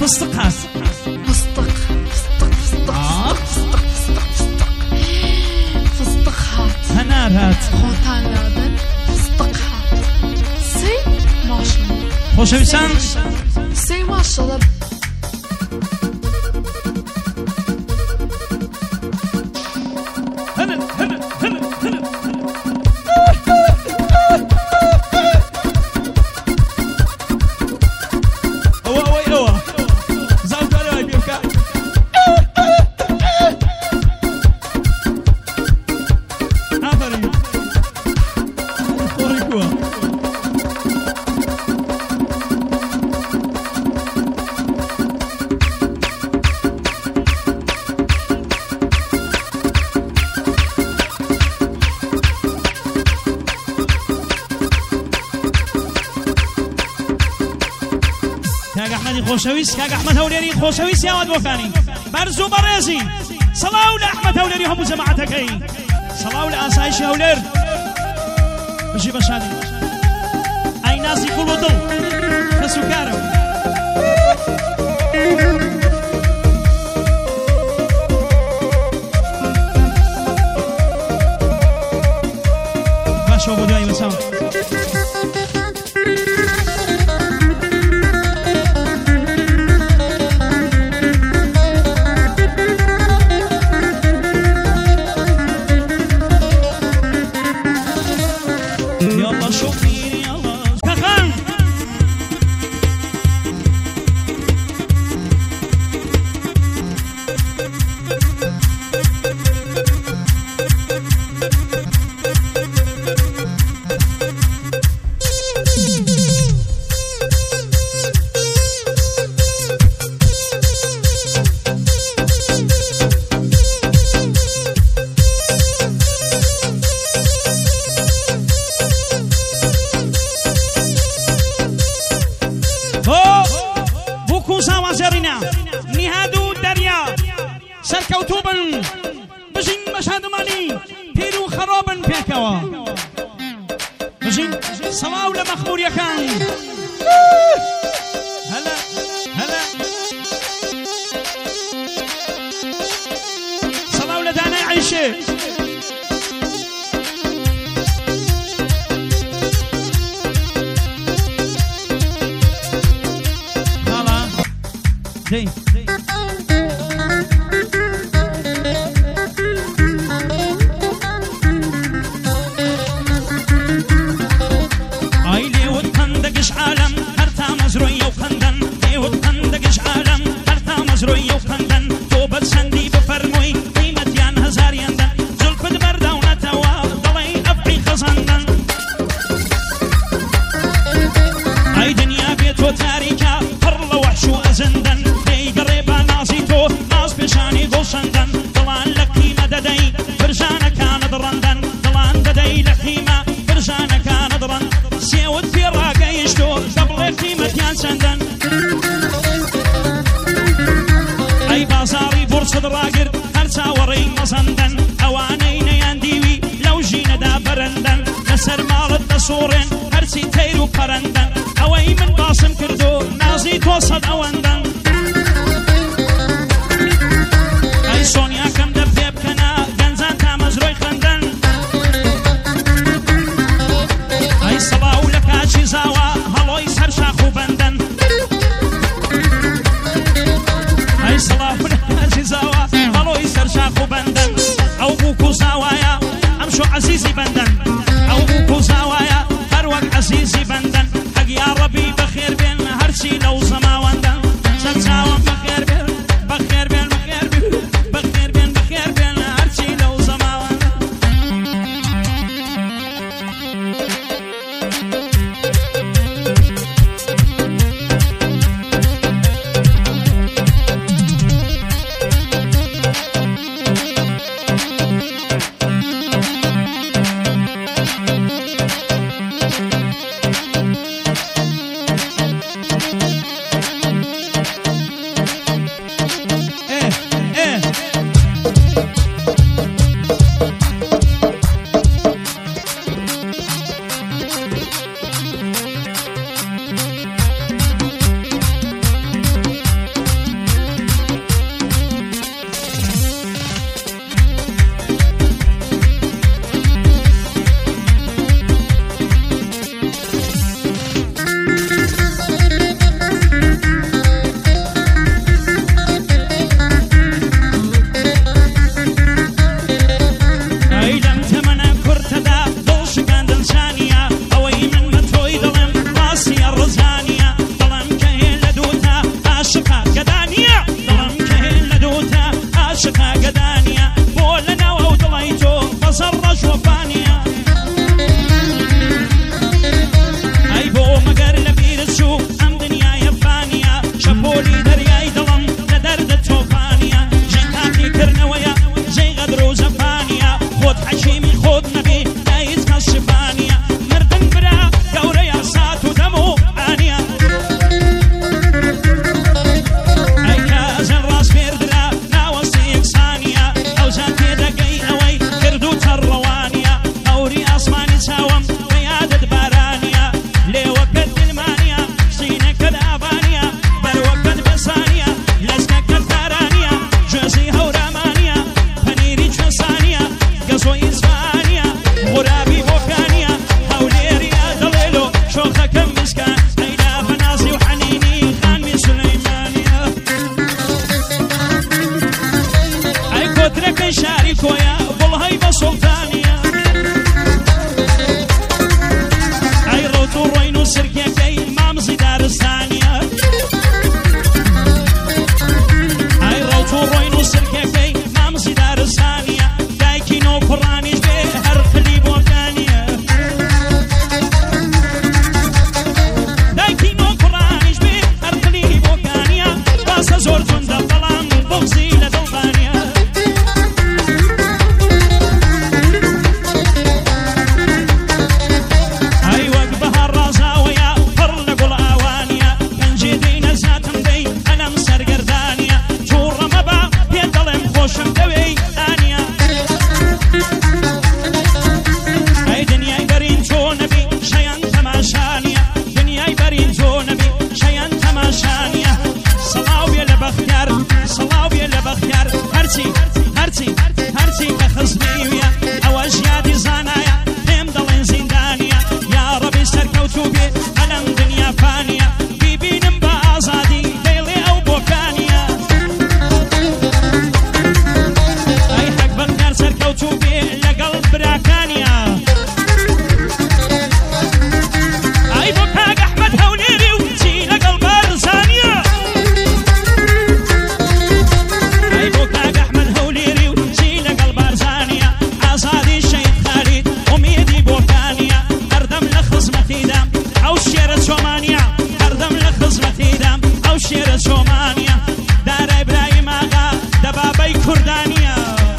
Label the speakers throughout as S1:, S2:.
S1: فستق هات
S2: فستق هات
S1: هنار هات
S2: خوتان لادن فستق هات سي ماشالله
S1: خۆشەویستان
S2: سي ماشالله
S1: خۆشەویست کاک ئەحمەد هەولێری خۆشەویست یاوات بۆکانی بەرز و بەڕێزی سەڵاو لە ئەحمەد هەولێری هەموو جەماعەتەکەی سەڵاو لە ئاسایشی هەولێر بژی بە شادی ئای نازی گوڵ و دڵ کەس و کارم باشەوە بۆ دوای بەسام نهادو دریا سەرکەوتوبن بژین بە شادمانی پیر و خەڕۆبن پێکەوە بژین سەڵاو لە مەخموریەکان هەلا هەلا سەڵاو لە دانای عەیشێ هەڵا دەی عالم هرتا مزروي وخندن ايوت خندقش عالم هرتا مزروي وخندن توبت سندي بفرموي قيمتيان هزار يندن زلف دبردا ونتوا ضلي افعي خزندن اي دنيا بيتو تاريكا فرل وحش وازندن في قريبا ناصيتو ناس بشاني قوشندن ضلان لكي مددي فرجانا كان ضرندن ضلان ددي لكيما فرجانا كان ضرن سيوت في الراقة يشتو قبل قيمتيان سندن اي بازاري بورصة الراقر هرسا وري مصندن اوانين يانديوي لو جينا دا برندن نسر مالت نصورين هرسي تيرو قرندن اوي من باصم كردو نازي توصد اوندن اي سونيا كم دبيب كنا جنزان تامزروي خندن اي صلاو لكاشي زاوا هلوي سر شاخو بندن اي صلاو لكاشي زاوا هلوي سر شاخو بندن او بوكو زاوايا امشو عزيزي بندن او بوكو زاوايا هروك عزيزي بندن حق يا ربي بخير بين هرسي لو زما وندن سنساوان بخير بين بخير بين بخير بين بخير بين کەوتو بێ ئەلەم دنیا فانیە بیبینم بە ئازادی دەیڵێ ئەو بۆکانیە ئەی حەق بەختیار سەرکەوتو بێ لەگەڵ براکانیە ئەی بۆ کاک ئەحمەد هەولێری و چی لەگەڵ بارزانیە ئەی بۆ کاک ئەحمەد هەولێری و چی لەگەڵ بارزانیە ئازادی شەید خالید ئومێدی بۆکانیە هەردەم لە خزمەتیدام ئەو شێرە چۆمانیە هەردەم لە خزمەتیدام ئەو شێرە چۆمانیە دارای برایم ئاغا دەبابەی کوردانیە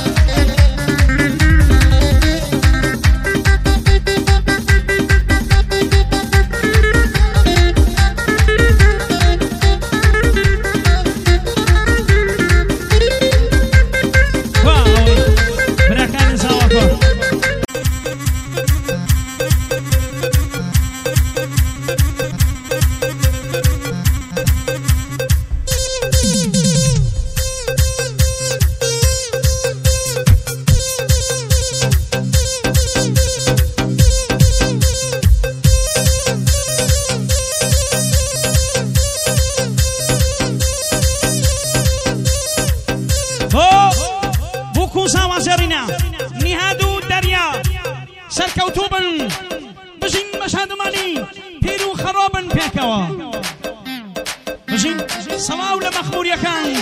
S1: بوكو زاوا زرنا نهادو دريا سركوتوبن بجين مشهد ماني بيرو خرابن بيكوا بجين صلاو لمخمور يكان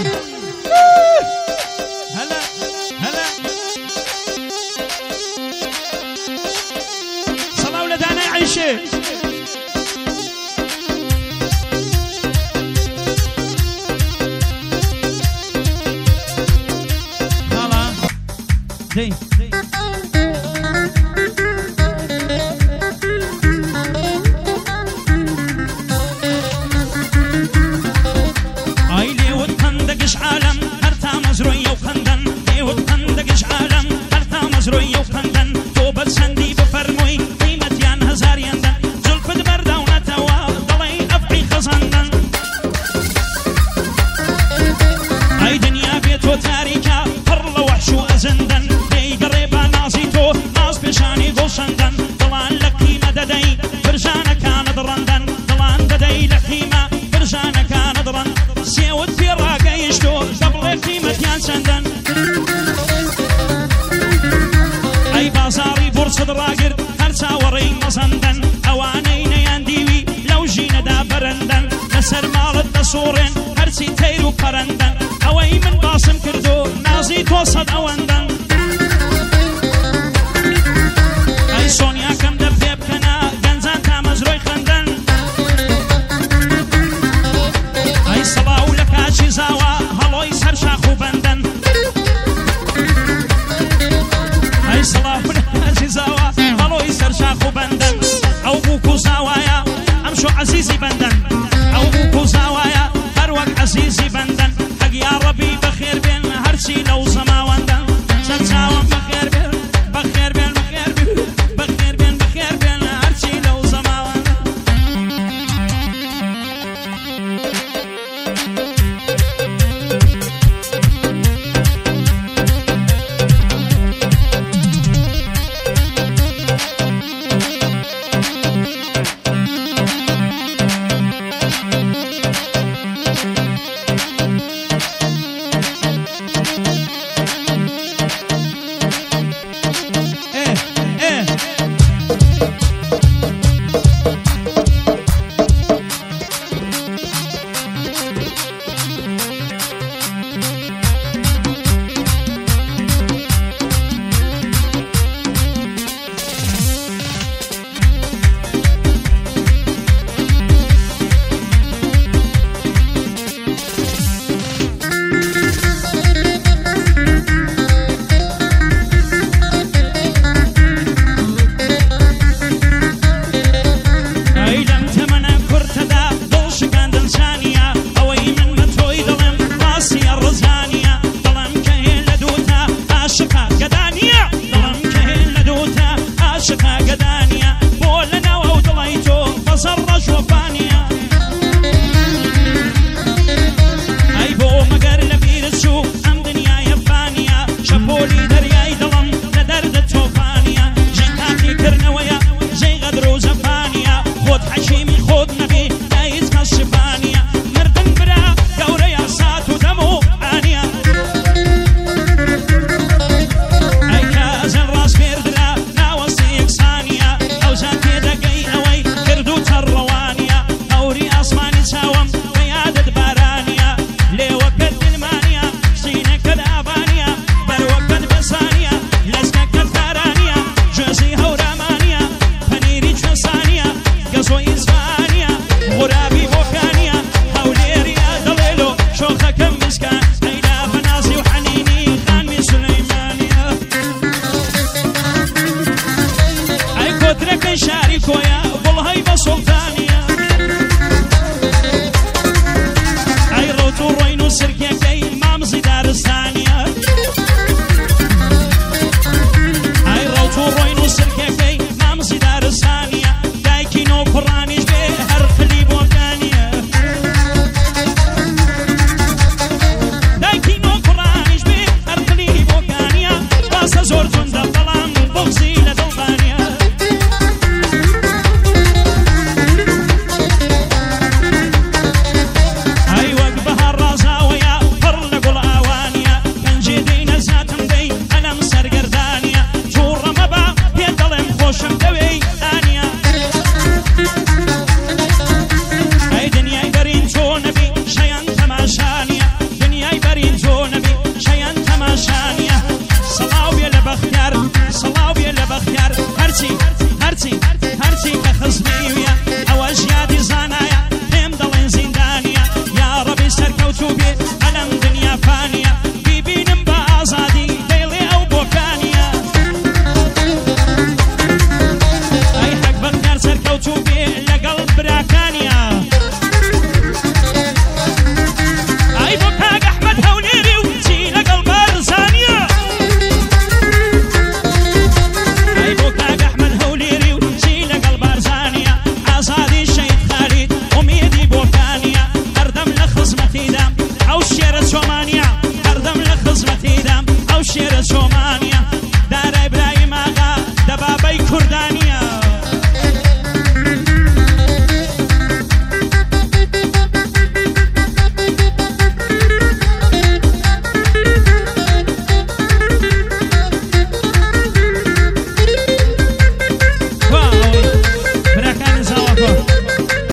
S1: هلا هلا صلاو لدانا عيشه زين ايلي وتندقش عالم هرتا مزروية وخندن لي وتندقش عالم هرتا مزروية وخندن توبت سندي بفرموي قيمة يان هزار يندن زلف دبردا ونتوا ضلي افعي خزندن اي دنيا بيتو تاريكا فرلا وحشو ازندن بشاني قوشندن دلان لقيمة ددي برجانا كانت رندن دلان ددي لقيمة برجانا كانت رند سيوت في الراقة يشتو قبل قيمة يانسندن اي بازاري فرصة راقر هرسا وري مصندن اوانين يانديوي لو جينا دا برندن نسر مالت نصورين هرسي تيرو قرندن اوي من باسم كردو نازي توصد اوندن سونیا کم در فیب کنا گنزان تا مزروی خندن ای صلاو لکاشی زاوا هلوی سر شاخو بندن ای صلاو لکاشی زاوا هلوی سر شاخو بندن او بوکو زاوایا امشو عزیزی بندن